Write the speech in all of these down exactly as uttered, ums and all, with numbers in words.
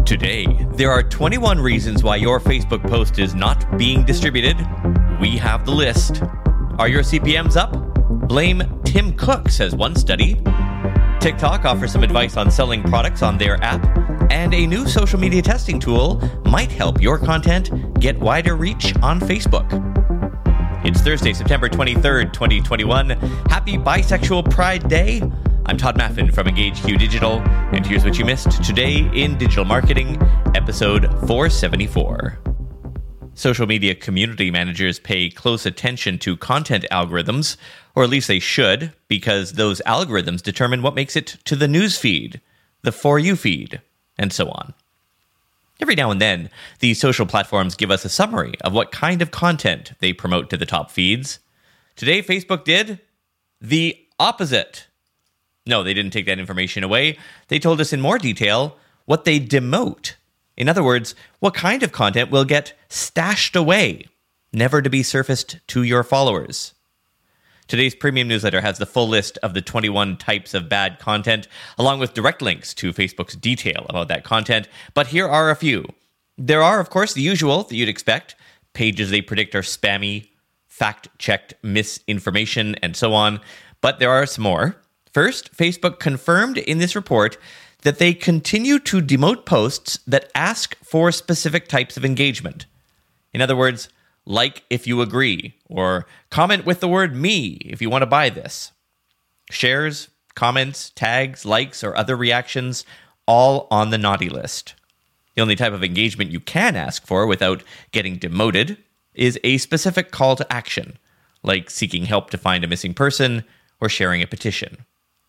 Today, there are twenty-one reasons why your Facebook post is not being distributed. We have the list. Are your C P Ms up? Blame Tim Cook, says one study. TikTok offers some advice on selling products on their app. And a new social media testing tool might help your content get wider reach on Facebook. It's Thursday, September twenty-third, twenty twenty-one. Happy Bisexual Pride Day. I'm Todd Maffin from EngageQ Digital, and here's what you missed today in Digital Marketing, episode four seventy-four. Social media community managers pay close attention to content algorithms, or at least they should, because those algorithms determine what makes it to the news feed, the For You feed, and so on. Every now and then, these social platforms give us a summary of what kind of content they promote to the top feeds. Today, Facebook did the opposite. No, they didn't take that information away. They told us in more detail what they demote. In other words, what kind of content will get stashed away, never to be surfaced to your followers. Today's premium newsletter has the full list of the twenty-one types of bad content, along with direct links to Facebook's detail about that content. But here are a few. There are, of course, the usual that you'd expect. Pages they predict are spammy, fact-checked misinformation, and so on. But there are some more. First, Facebook confirmed in this report that they continue to demote posts that ask for specific types of engagement. In other words, like if you agree, or comment with the word me if you want to buy this. Shares, comments, tags, likes, or other reactions, all on the naughty list. The only type of engagement you can ask for without getting demoted is a specific call to action, like seeking help to find a missing person or sharing a petition.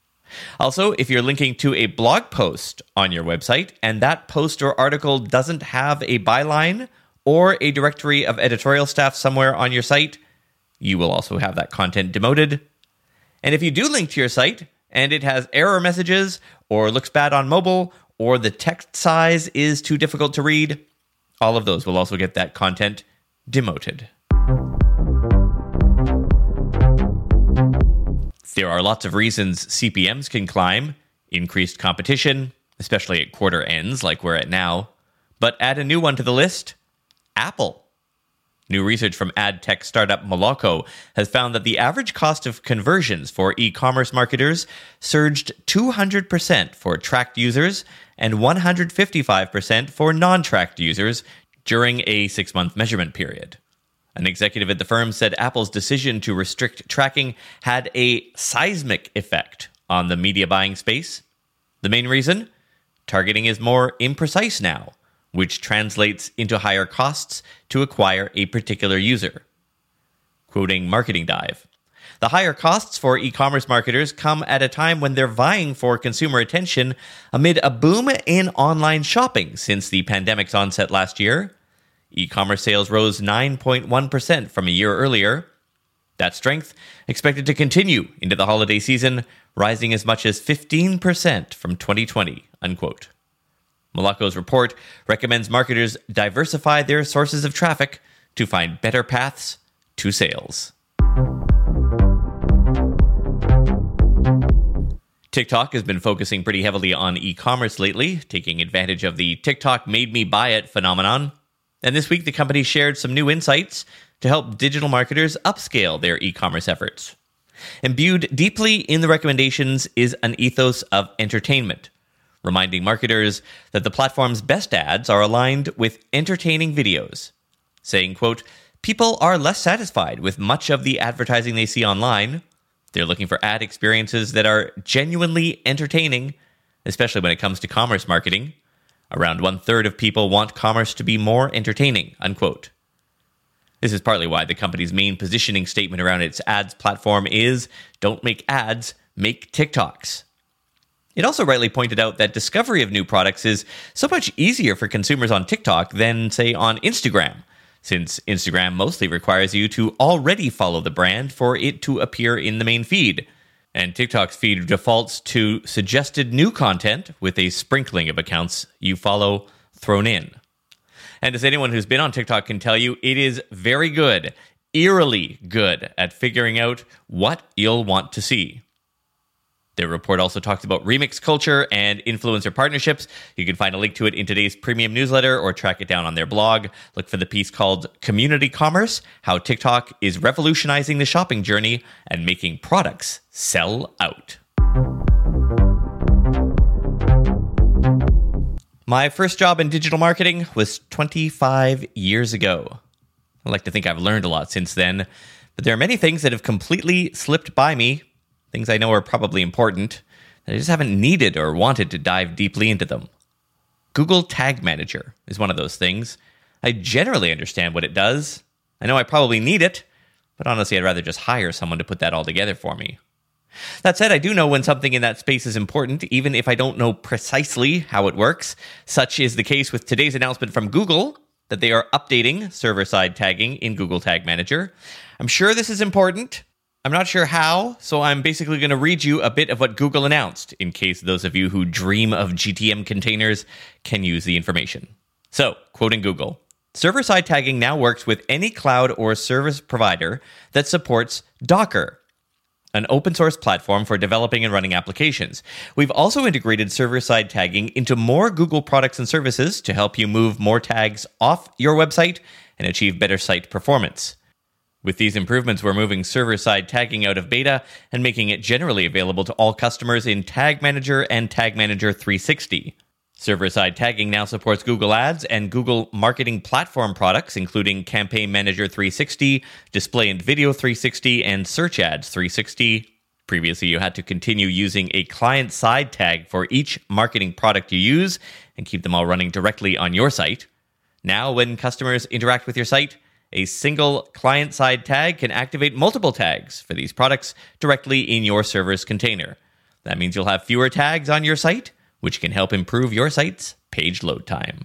Also, if you're linking to a blog post on your website and that post or article doesn't have a byline or a directory of editorial staff somewhere on your site, you will also have that content demoted. And if you do link to your site and it has error messages or looks bad on mobile or the text size is too difficult to read, all of those will also get that content demoted. There are lots of reasons C P Ms can climb. Increased competition, especially at quarter ends like we're at now. But add a new one to the list, Apple. New research from ad tech startup Moloko has found that the average cost of conversions for e-commerce marketers surged two hundred percent for tracked users and one hundred fifty-five percent for non-tracked users during a six-month measurement period. An executive at the firm said Apple's decision to restrict tracking had a seismic effect on the media buying space. The main reason? Targeting is more imprecise now, which translates into higher costs to acquire a particular user. Quoting Marketing Dive, the higher costs for e-commerce marketers come at a time when they're vying for consumer attention amid a boom in online shopping since the pandemic's onset last year. E-commerce sales rose nine point one percent from a year earlier. That strength expected to continue into the holiday season, rising as much as fifteen percent from twenty twenty, unquote. Moloko's report recommends marketers diversify their sources of traffic to find better paths to sales. TikTok has been focusing pretty heavily on e-commerce lately, taking advantage of the TikTok made me buy it phenomenon. And this week, the company shared some new insights to help digital marketers upscale their e-commerce efforts. Imbued deeply in the recommendations is an ethos of entertainment, reminding marketers that the platform's best ads are aligned with entertaining videos, saying, quote, people are less satisfied with much of the advertising they see online. They're looking for ad experiences that are genuinely entertaining, especially when it comes to commerce marketing. Around one-third of people want commerce to be more entertaining, unquote. This is partly why the company's main positioning statement around its ads platform is, don't make ads, make TikToks. It also rightly pointed out that discovery of new products is so much easier for consumers on TikTok than, say, on Instagram, since Instagram mostly requires you to already follow the brand for it to appear in the main feed. And TikTok's feed defaults to suggested new content with a sprinkling of accounts you follow thrown in. And as anyone who's been on TikTok can tell you, it is very good, eerily good at figuring out what you'll want to see. Their report also talks about remix culture and influencer partnerships. You can find a link to it in today's premium newsletter or track it down on their blog. Look for the piece called Community Commerce, How TikTok is Revolutionizing the Shopping Journey and Making Products Sell Out. My first job in digital marketing was twenty-five years ago. I like to think I've learned a lot since then, but there are many things that have completely slipped by me. Things I know are probably important, that I just haven't needed or wanted to dive deeply into them. Google Tag Manager is one of those things. I generally understand what it does. I know I probably need it, but honestly, I'd rather just hire someone to put that all together for me. That said, I do know when something in that space is important, even if I don't know precisely how it works. Such is the case with today's announcement from Google that they are updating server-side tagging in Google Tag Manager. I'm sure this is important. I'm not sure how, so I'm basically going to read you a bit of what Google announced, in case those of you who dream of G T M containers can use the information. So, quoting Google, server-side tagging now works with any cloud or service provider that supports Docker, an open-source platform for developing and running applications. We've also integrated server-side tagging into more Google products and services to help you move more tags off your website and achieve better site performance. With these improvements, we're moving server-side tagging out of beta and making it generally available to all customers in Tag Manager and Tag Manager three sixty. Server-side tagging now supports Google Ads and Google Marketing Platform products, including Campaign Manager three sixty, Display and Video three sixty, and Search Ads three sixty. Previously, you had to continue using a client-side tag for each marketing product you use and keep them all running directly on your site. Now, when customers interact with your site, a single client-side tag can activate multiple tags for these products directly in your server's container. That means you'll have fewer tags on your site, which can help improve your site's page load time.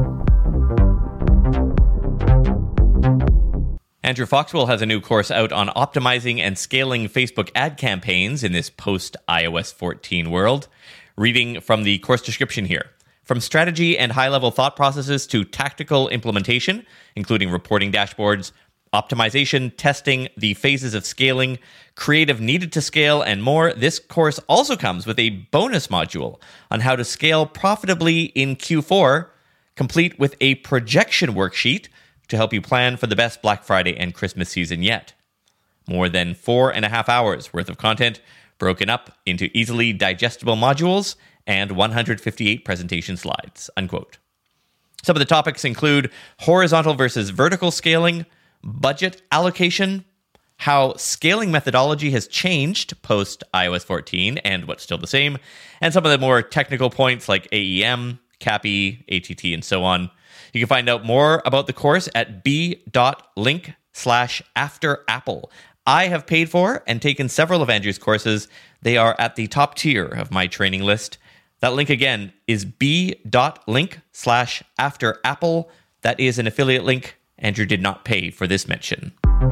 Andrew Foxwell has a new course out on optimizing and scaling Facebook ad campaigns in this post-i O S fourteen world. Reading from the course description here. From strategy and high-level thought processes to tactical implementation, including reporting dashboards, optimization, testing, the phases of scaling, creative needed to scale, and more, this course also comes with a bonus module on how to scale profitably in Q four, complete with a projection worksheet to help you plan for the best Black Friday and Christmas season yet. More than four and a half hours worth of content broken up into easily digestible modules and one hundred fifty-eight presentation slides, unquote. Some of the topics include horizontal versus vertical scaling, budget allocation, how scaling methodology has changed post-i O S fourteen and what's still the same, and some of the more technical points like A E M, C A P I, A T T, and so on. You can find out more about the course at b.link slash after Apple. I have paid for and taken several of Andrew's courses. They are at the top tier of my training list. That link again is b.link slash after Apple. That is an affiliate link. Andrew did not pay for this mention.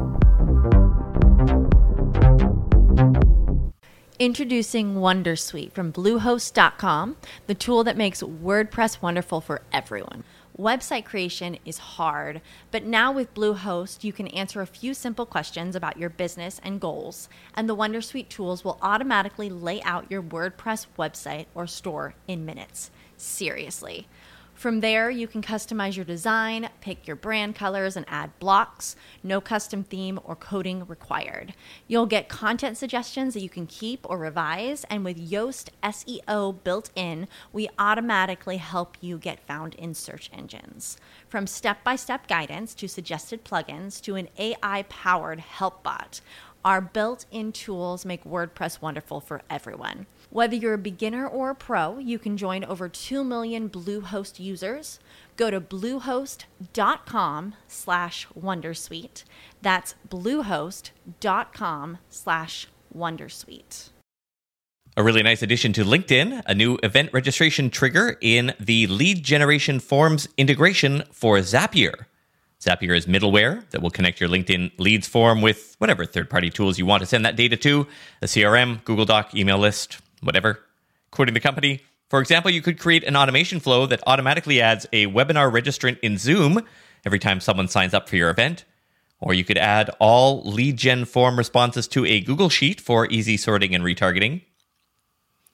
Introducing Wondersuite from Bluehost dot com, the tool that makes WordPress wonderful for everyone. Website creation is hard, but now with Bluehost, you can answer a few simple questions about your business and goals, and the Wondersuite tools will automatically lay out your WordPress website or store in minutes. Seriously. From there, you can customize your design, pick your brand colors, and add blocks. No custom theme or coding required. You'll get content suggestions that you can keep or revise, and with Yoast S E O built in, we automatically help you get found in search engines. From step-by-step guidance to suggested plugins to an A I-powered help bot, our built-in tools make WordPress wonderful for everyone. Whether you're a beginner or a pro, you can join over two million Bluehost users. Go to bluehost.com slash Wondersuite. That's bluehost.com slash Wondersuite. A really nice addition to LinkedIn, a new event registration trigger in the lead generation forms integration for Zapier. Zapier is middleware that will connect your LinkedIn leads form with whatever third-party tools you want to send that data to, a C R M, Google Doc, email list, whatever. Quoting the company, for example, you could create an automation flow that automatically adds a webinar registrant in Zoom every time someone signs up for your event. Or you could add all lead gen form responses to a Google Sheet for easy sorting and retargeting.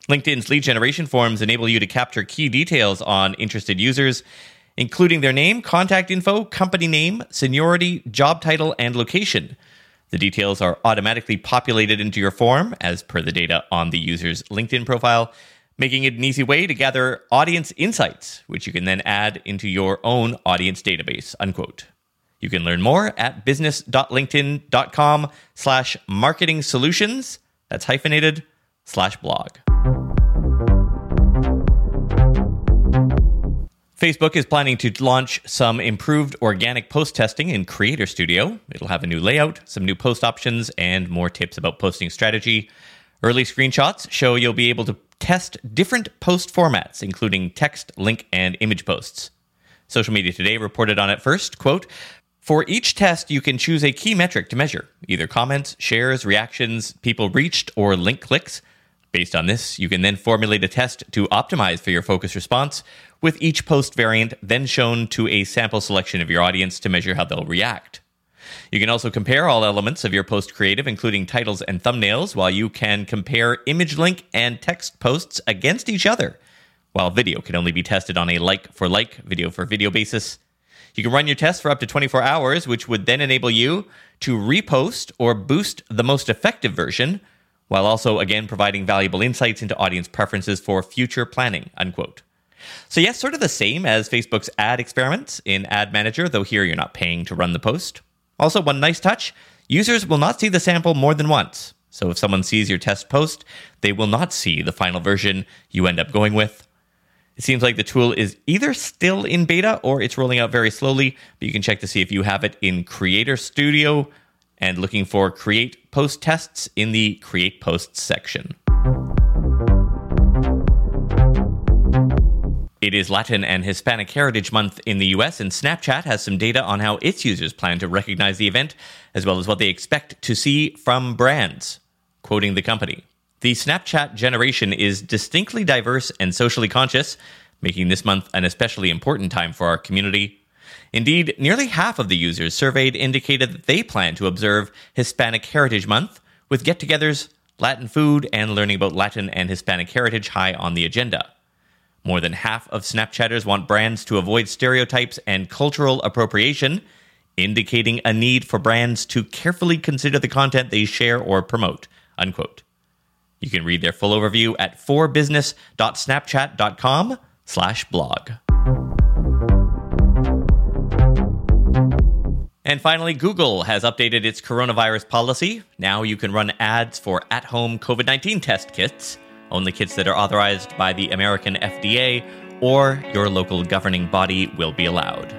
LinkedIn's lead generation forms enable you to capture key details on interested users, including their name, contact info, company name, seniority, job title, and location. The details are automatically populated into your form as per the data on the user's LinkedIn profile, making it an easy way to gather audience insights, which you can then add into your own audience database, unquote. You can learn more at business.linkedin.com slash marketing solutions, that's hyphenated, slash blog. Facebook is planning to launch some improved organic post testing in Creator Studio. It'll have a new layout, some new post options, and more tips about posting strategy. Early screenshots show you'll be able to test different post formats, including text, link, and image posts. Social Media Today reported on it first, quote, "For each test, you can choose a key metric to measure, either comments, shares, reactions, people reached, or link clicks. Based on this, you can then formulate a test to optimize for your focus response, with each post variant then shown to a sample selection of your audience to measure how they'll react. You can also compare all elements of your post creative, including titles and thumbnails, while you can compare image link and text posts against each other, while video can only be tested on a like-for-like, video-for-video basis. You can run your test for up to twenty-four hours, which would then enable you to repost or boost the most effective version, while also, again, providing valuable insights into audience preferences for future planning," unquote. So yes, sort of the same as Facebook's ad experiments in Ad Manager, though here you're not paying to run the post. Also, one nice touch, users will not see the sample more than once. So if someone sees your test post, they will not see the final version you end up going with. It seems like the tool is either still in beta or it's rolling out very slowly, but you can check to see if you have it in Creator Studio and looking for Create Post Tests in the Create Posts section. It is Latin and Hispanic Heritage Month in the U S, and Snapchat has some data on how its users plan to recognize the event, as well as what they expect to see from brands. Quoting the company, "The Snapchat generation is distinctly diverse and socially conscious, making this month an especially important time for our community. Indeed, nearly half of the users surveyed indicated that they plan to observe Hispanic Heritage Month, with get-togethers, Latin food, and learning about Latin and Hispanic heritage high on the agenda. More than half of Snapchatters want brands to avoid stereotypes and cultural appropriation, indicating a need for brands to carefully consider the content they share or promote," unquote. You can read their full overview at forbusiness.snapchat.com slash blog. And finally, Google has updated its coronavirus policy. Now you can run ads for at-home COVID nineteen test kits, only kits that are authorized by the American F D A or your local governing body will be allowed.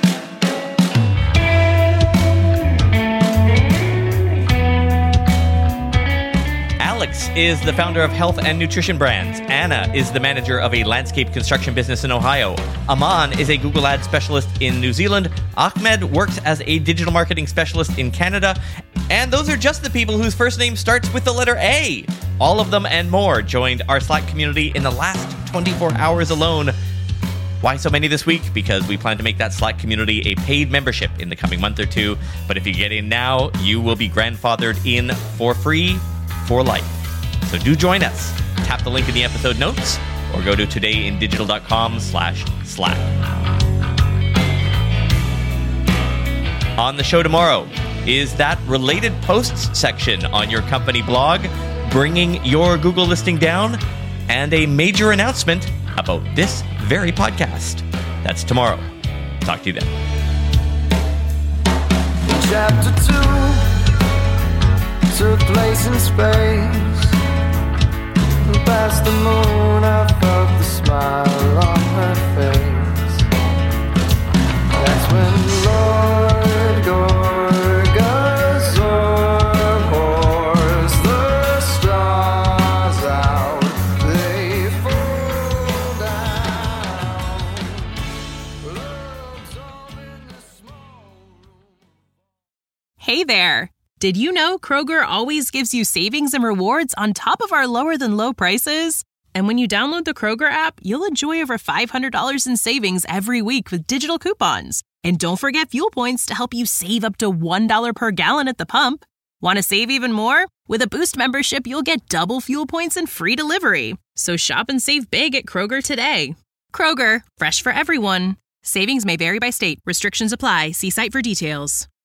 Alex is the founder of health and nutrition brands. Anna is the manager of a landscape construction business in Ohio. Aman is a Google Ads specialist in New Zealand. Ahmed works as a digital marketing specialist in Canada. And those are just the people whose first name starts with the letter A. All of them and more joined our Slack community in the last twenty-four hours alone. Why so many this week? Because we plan to make that Slack community a paid membership in the coming month or two. But if you get in now, you will be grandfathered in for free for life. So do join us. Tap the link in the episode notes or go to todayindigital.com slash Slack. On the show tomorrow is that related posts section on your company blog, bringing your Google listing down, and a major announcement about this very podcast. That's tomorrow. Talk to you then. Chapter two took place in space. Past the moon, I felt the smile on her face. That's when Lord Gorgazor pours the stars out. They fall down. Love's all in the small room. Hey there! Did you know Kroger always gives you savings and rewards on top of our lower-than-low prices? And when you download the Kroger app, you'll enjoy over five hundred dollars in savings every week with digital coupons. And don't forget fuel points to help you save up to one dollar per gallon at the pump. Want to save even more? With a Boost membership, you'll get double fuel points and free delivery. So shop and save big at Kroger today. Kroger, fresh for everyone. Savings may vary by state. Restrictions apply. See site for details.